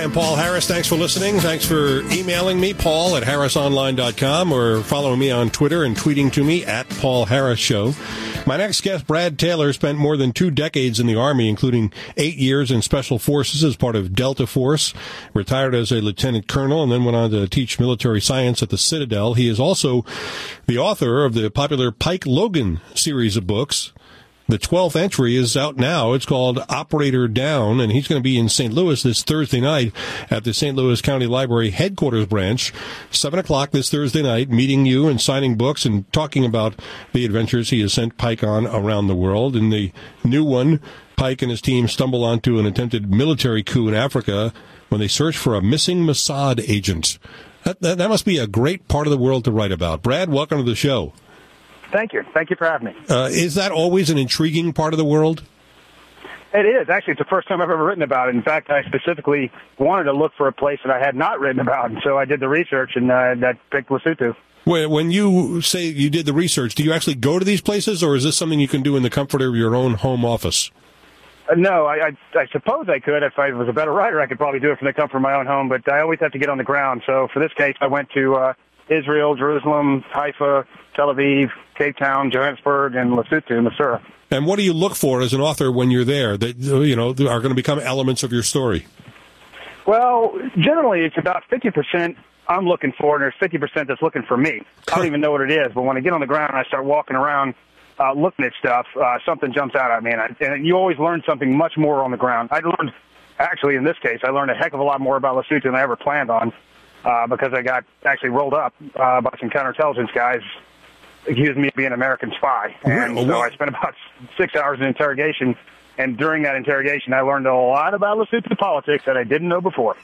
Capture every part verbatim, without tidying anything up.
am Paul Harris. Thanks for listening. Thanks for emailing me, Paul at harris online dot com, or following me on Twitter and tweeting to me at Paul Harris Show. My next guest, Brad Taylor, spent more than two decades in the Army, including eight years in Special Forces as part of Delta Force, retired as a lieutenant colonel, and then went on to teach military science at the Citadel. He is also the author of the popular Pike Logan series of books. The twelfth entry is out now. It's called Operator Down, and he's going to be in Saint Louis this Thursday night at the Saint Louis County Library headquarters branch, seven o'clock this Thursday night, meeting you and signing books and talking about the adventures he has sent Pike on around the world. In the new one, Pike and his team stumble onto an attempted military coup in Africa when they search for a missing Mossad agent. That, that, that must be a great part of the world to write about. Brad, welcome to the show. Thank you. Thank you for having me. Uh, is that always an intriguing part of the world? It is. Actually, it's the first time I've ever written about it. In fact, I specifically wanted to look for a place that I had not written about, and so I did the research, and uh, that picked Lesotho. When you say you did the research, do you actually go to these places, or is this something you can do in the comfort of your own home office? Uh, no, I, I, I suppose I could. If I was a better writer, I could probably do it from the comfort of my own home, but I always have to get on the ground. So for this case, I went to uh, Israel, Jerusalem, Haifa, Tel Aviv, Cape Town, Johannesburg, and Lesotho, Missouri. And what do you look for as an author when you're there that, you know, are going to become elements of your story? Well, generally it's about fifty percent I'm looking for, and there's fifty percent that's looking for me. I don't even know what it is, but when I get on the ground and I start walking around uh, looking at stuff, uh, something jumps out at me, and, I, and you always learn something much more on the ground. I learned, actually in this case, I learned a heck of a lot more about Lesotho than I ever planned on. Uh, because I got actually rolled up uh, by some counterintelligence guys, accused me of being an American spy. And so I spent about six hours in interrogation, and during that interrogation, I learned a lot about Lesotho politics that I didn't know before.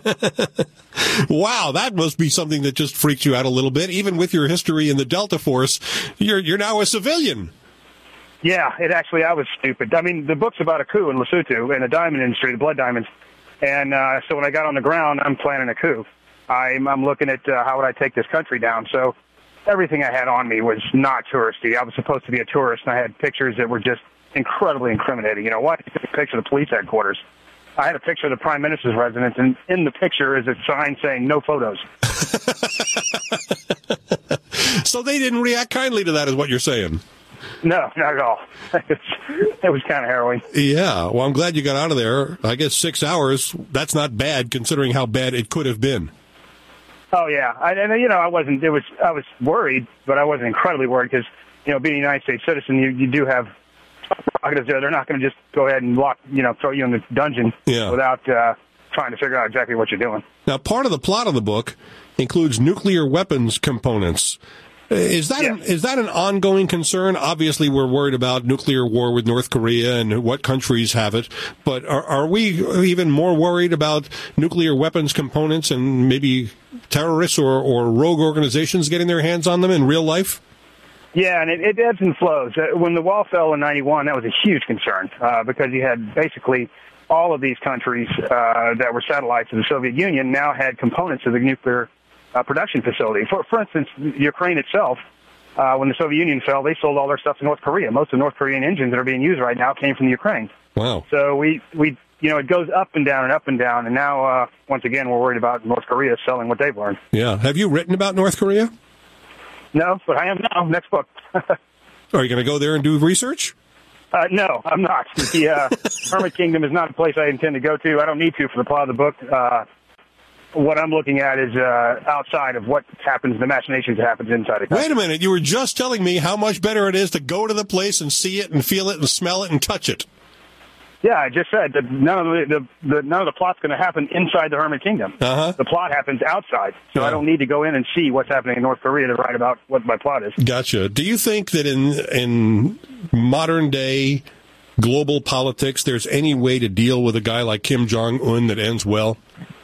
Wow, that must be something that just freaks you out a little bit. Even with your history in the Delta Force, you're you're now a civilian. Yeah, it actually, I was stupid. I mean, the book's about a coup in Lesotho, in the diamond industry, the blood diamonds. And uh, so when I got on the ground, I'm planning a coup. I'm, I'm looking at uh, how would I take this country down. So everything I had on me was not touristy. I was supposed to be a tourist, and I had pictures that were just incredibly incriminating. You know what? I took a picture of the police headquarters. I had a picture of the prime minister's residence, and in the picture is a sign saying no photos. So they didn't react kindly to that, is what you're saying? No, not at all. It was kind of harrowing. Yeah, well, I'm glad you got out of there. I guess six hours, that's not bad considering how bad it could have been. Oh, yeah. I, and, you know, I wasn't, it was, I was worried, but I wasn't incredibly worried because, you know, being a United States citizen, you, you do have prerogatives there. They're not going to just go ahead and lock, you know, throw you in the dungeon yeah. without uh, trying to figure out exactly what you're doing. Now, part of the plot of the book includes nuclear weapons components. Is that, yeah. an, is that an ongoing concern? Obviously, we're worried about nuclear war with North Korea and what countries have it. But are, are we even more worried about nuclear weapons components and maybe terrorists or, or rogue organizations getting their hands on them in real life? Yeah, and it, it ebbs and flows. Uh, when the wall fell in ninety-one, that was a huge concern uh, because you had basically all of these countries uh, that were satellites of the Soviet Union now had components of the nuclear Uh, production facility. For for instance, Ukraine itself, uh, when the Soviet Union fell, they sold all their stuff to North Korea. Most of the North Korean engines that are being used right now came from the Ukraine. Wow. So we, we you know, it goes up and down and up and down, and now, uh, once again, we're worried about North Korea selling what they've learned. Yeah. Have you written about North Korea? No, but I am now. Next book. Are you going to go there and do research? Uh, no, I'm not. The uh, Hermit Kingdom is not a place I intend to go to. I don't need to for the plot of the book. Uh, What I'm looking at is uh, outside of what happens, the machinations that happens inside the country. Wait a minute. You were just telling me how much better it is to go to the place and see it and feel it and smell it and touch it. Yeah, I just said that none of the, the, the none of the plot's going to happen inside the Hermit Kingdom. Uh-huh. The plot happens outside, so yeah. I don't need to go in and see what's happening in North Korea to write about what my plot is. Gotcha. Do you think that in in modern day global politics, there's any way to deal with a guy like Kim Jong-un that ends well?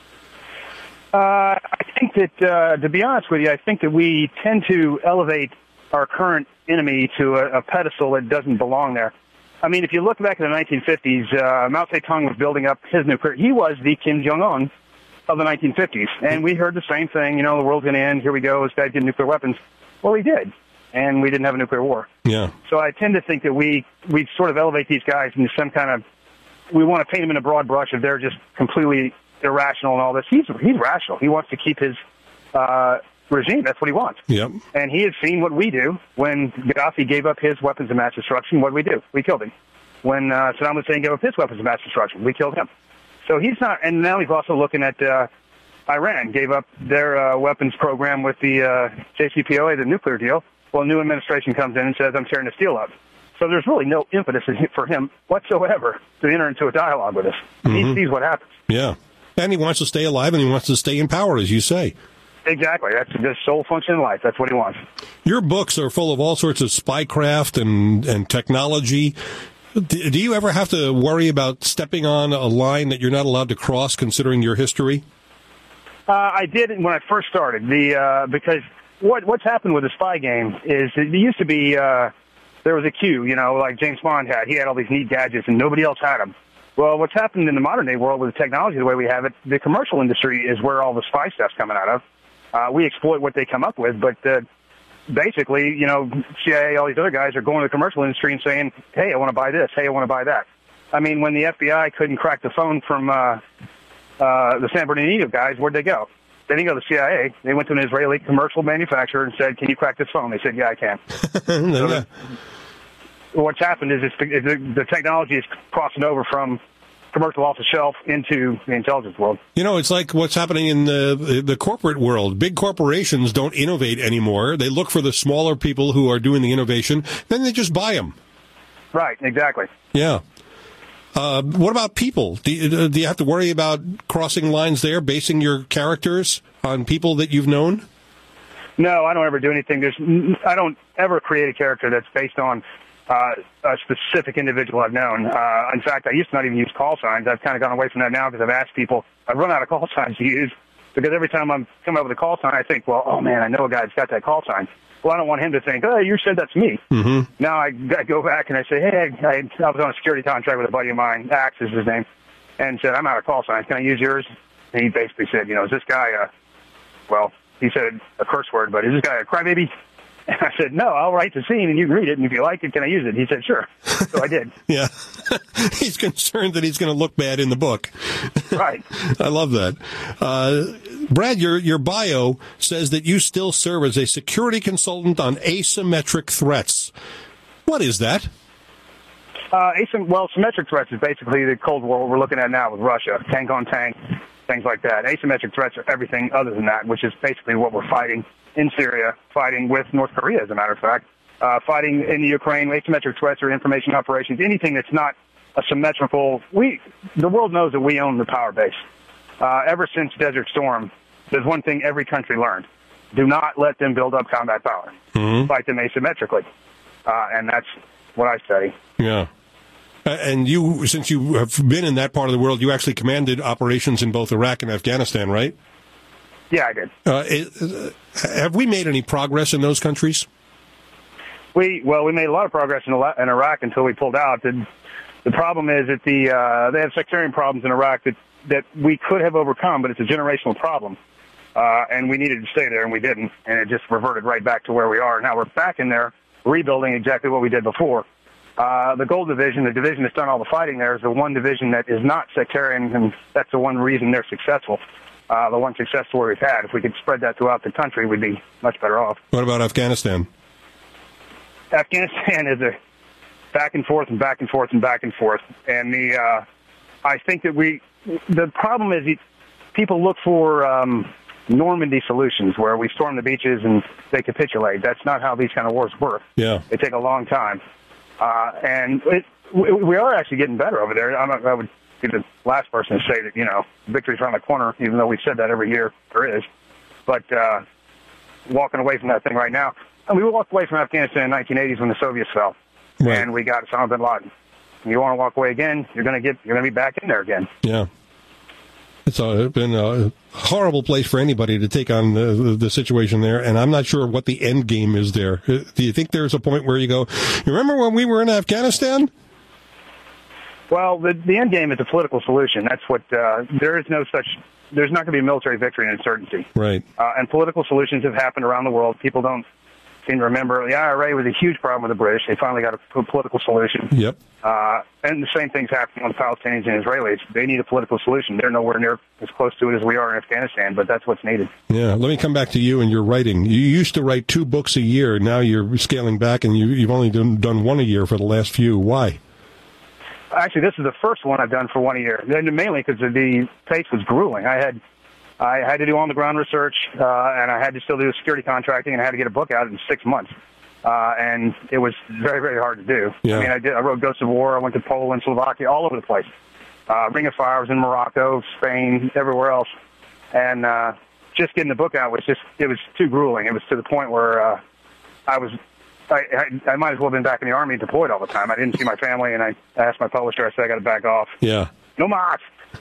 Uh, I think that, uh, to be honest with you, I think that we tend to elevate our current enemy to a, a pedestal that doesn't belong there. I mean, if you look back in the nineteen fifties, uh, Mao Zedong was building up his nuclear. He was the Kim Jong-un of the nineteen fifties. And we heard the same thing, you know, the world's going to end, here we go, this guy's getting nuclear weapons. Well, he did. And we didn't have a nuclear war. Yeah. So I tend to think that we, we sort of elevate these guys into some kind of, we want to paint them in a broad brush if they're just completely irrational and all this. He's he's rational. He wants to keep his uh, regime. That's what he wants. Yep. And he has seen what we do. When Gaddafi gave up his weapons of mass destruction, what did we do? We killed him. When uh, Saddam Hussein gave up his weapons of mass destruction, we killed him. So he's not. And now he's also looking at uh, Iran. Gave up their uh, weapons program with the uh, J C P O A, the nuclear deal. Well, a new administration comes in and says, I'm tearing this deal up. So there's really no impetus for him whatsoever to enter into a dialogue with us. Mm-hmm. He sees what happens. Yeah. And he wants to stay alive, and he wants to stay in power, as you say. Exactly. That's the sole function in life. That's what he wants. Your books are full of all sorts of spycraft and, and technology. Do you ever have to worry about stepping on a line that you're not allowed to cross, considering your history? Uh, I did when I first started. The uh, because what what's happened with the spy game is it used to be uh, there was a queue, you know, like James Bond had. He had all these neat gadgets, and nobody else had them. Well, what's happened in the modern day world with the technology the way we have it, the commercial industry is where all the spy stuff's coming out of. Uh, we exploit what they come up with, but uh, basically, you know, C I A, all these other guys are going to the commercial industry and saying, hey, I want to buy this. Hey, I want to buy that. I mean, when the F B I couldn't crack the phone from uh, uh, the San Bernardino guys, where'd they go? They didn't go to the C I A. They went to an Israeli commercial manufacturer and said, can you crack this phone? They said, yeah, I can. So the, what's happened is, it's, is the, the technology is crossing over from commercial off the shelf into the intelligence world. You know, it's like what's happening in the the corporate world. Big corporations don't innovate anymore. They look for the smaller people who are doing the innovation, then they just buy them. Right, exactly. Yeah. Uh, what about people? Do you, do you have to worry about crossing lines there, basing your characters on people that you've known? No, I don't ever do anything. There's, I don't ever create a character that's based on Uh, a specific individual I've known. Uh, in fact, I used to not even use call signs. I've kind of gone away from that now because I've asked people. I've run out of call signs to use because every time I'm coming up with a call sign, I think, well, oh, man, I know a guy that's got that call sign. Well, I don't want him to think, oh, you said that's me. Mm-hmm. Now I, I go back and I say, hey, I, I was on a security contract with a buddy of mine, Axe is his name, and said, I'm out of call signs. Can I use yours? And he basically said, you know, is this guy, uh, well, he said a curse word, but is this guy a crybaby? And I said, no, I'll write the scene and you can read it, and if you like it, can I use it? He said, sure. So I did. Yeah. He's concerned that he's going to look bad in the book. Right. I love that. Uh, Brad, your, your bio says that you still serve as a security consultant on asymmetric threats. What is that? Uh, asymm- well, symmetric threats is basically the Cold War we're looking at now with Russia, tank on tank, things like that. Asymmetric threats are everything other than that, which is basically what we're fighting in Syria, fighting with North Korea, as a matter of fact, uh, fighting in the Ukraine. Asymmetric threats are information operations, anything that's not a symmetrical. We, the world knows that we own the power base. Uh, ever since Desert Storm, there's one thing every country learned. Do not let them build up combat power. Mm-hmm. Fight them asymmetrically. Uh, and that's what I study. Yeah. Uh, and you, since you have been in that part of the world, you actually commanded operations in both Iraq and Afghanistan, right? Yeah, I did. Uh, it, uh, have we made any progress in those countries? We well, we made a lot of progress in, in Iraq until we pulled out. The, the problem is that the uh, they have sectarian problems in Iraq that, that we could have overcome, but it's a generational problem, uh, and we needed to stay there, and we didn't, and it just reverted right back to where we are. Now we're back in there, rebuilding exactly what we did before. Uh, the Gold Division, the division that's done all the fighting there, is the one division that is not sectarian, and that's the one reason they're successful. Uh, the one success story we've had. If we could spread that throughout the country, we'd be much better off. What about Afghanistan? Afghanistan is a back and forth and back and forth and back and forth. And the uh, I think that we, the problem is people look for um, Normandy solutions where we storm the beaches and they capitulate. That's not how these kind of wars work. Yeah. They take a long time. Uh, and it, we, we are actually getting better over there. I'm not, I would be the last person to say that, you know, victory's around the corner, even though we've said that every year. There is. But uh, walking away from that thing right now. And we walked away from Afghanistan in the nineteen eighties when the Soviets fell. Right. And we got Osama bin Laden. And you want to walk away again, you're going to get, you're going to be back in there again. Yeah. It's uh, been a horrible place for anybody to take on the, the situation there, and I'm not sure what the end game is there. Do you think there's a point where you go, you remember when we were in Afghanistan? Well, the, the end game is a political solution. That's what, uh, there is no such, there's not going to be a military victory in uncertainty. Right. Uh, and political solutions have happened around the world. People don't seem to remember, the I R A was a huge problem with the British. They finally got a political solution. Yep. Uh, and the same thing's happening with the Palestinians and Israelis. They need a political solution. They're nowhere near as close to it as we are in Afghanistan, but that's what's needed. Yeah. Let me come back to you and your writing. You used to write two books a year. Now you're scaling back, and you, you've only done, done one a year for the last few. Why? Actually, this is the first one I've done for one a year, and mainly because the pace was grueling. I had I had to do on-the-ground research, uh, and I had to still do security contracting, and I had to get a book out in six months. Uh, and it was very, very hard to do. Yeah. I mean, I did. I wrote Ghosts of War. I went to Poland, Slovakia, all over the place. Uh, Ring of Fire was in Morocco, Spain, everywhere else. And uh, just getting the book out was just, it was too grueling. It was to the point where uh, I was, I, I, I might as well have been back in the Army deployed all the time. I didn't see my family, and I asked my publisher, I said, I got to back off. Yeah. No mas.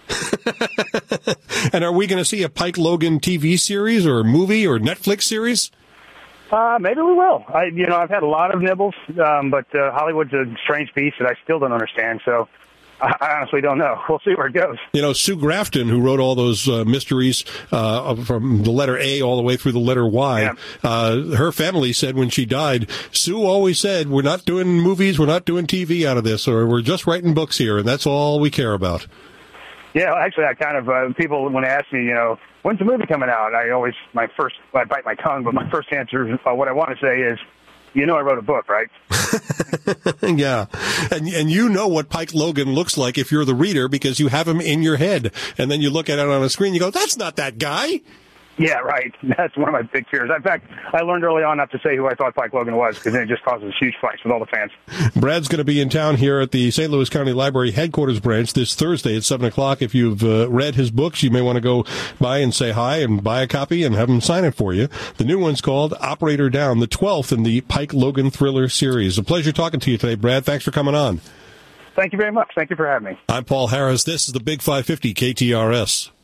And are we going to see a Pike Logan T V series or a movie or Netflix series? Uh, maybe we will. I, you know, I've had a lot of nibbles, um, but uh, Hollywood's a strange beast that I still don't understand. So I, I honestly don't know. We'll see where it goes. You know, Sue Grafton, who wrote all those uh, mysteries uh, from the letter A all the way through the letter Y, yeah. uh, her family said when she died, Sue always said, we're not doing movies, we're not doing T V out of this, or we're just writing books here, and that's all we care about. Yeah, actually, I kind of, uh, people, when they ask me, you know, when's the movie coming out? I always, my first, I bite my tongue, but my first answer, uh, what I want to say is, you know I wrote a book, right? Yeah. And and you know what Pike Logan looks like if you're the reader because you have him in your head. And then you look at it on a screen, you go, that's not that guy. Yeah, right. That's one of my big fears. In fact, I learned early on not to say who I thought Pike Logan was because then it just causes huge fights with all the fans. Brad's going to be in town here at the Saint Louis County Library headquarters branch this Thursday at seven o'clock. If you've uh, read his books, you may want to go by and say hi and buy a copy and have him sign it for you. The new one's called Operator Down, the twelfth in the Pike Logan thriller series. A pleasure talking to you today, Brad. Thanks for coming on. Thank you very much. Thank you for having me. I'm Paul Harris. This is the Big five fifty K T R S.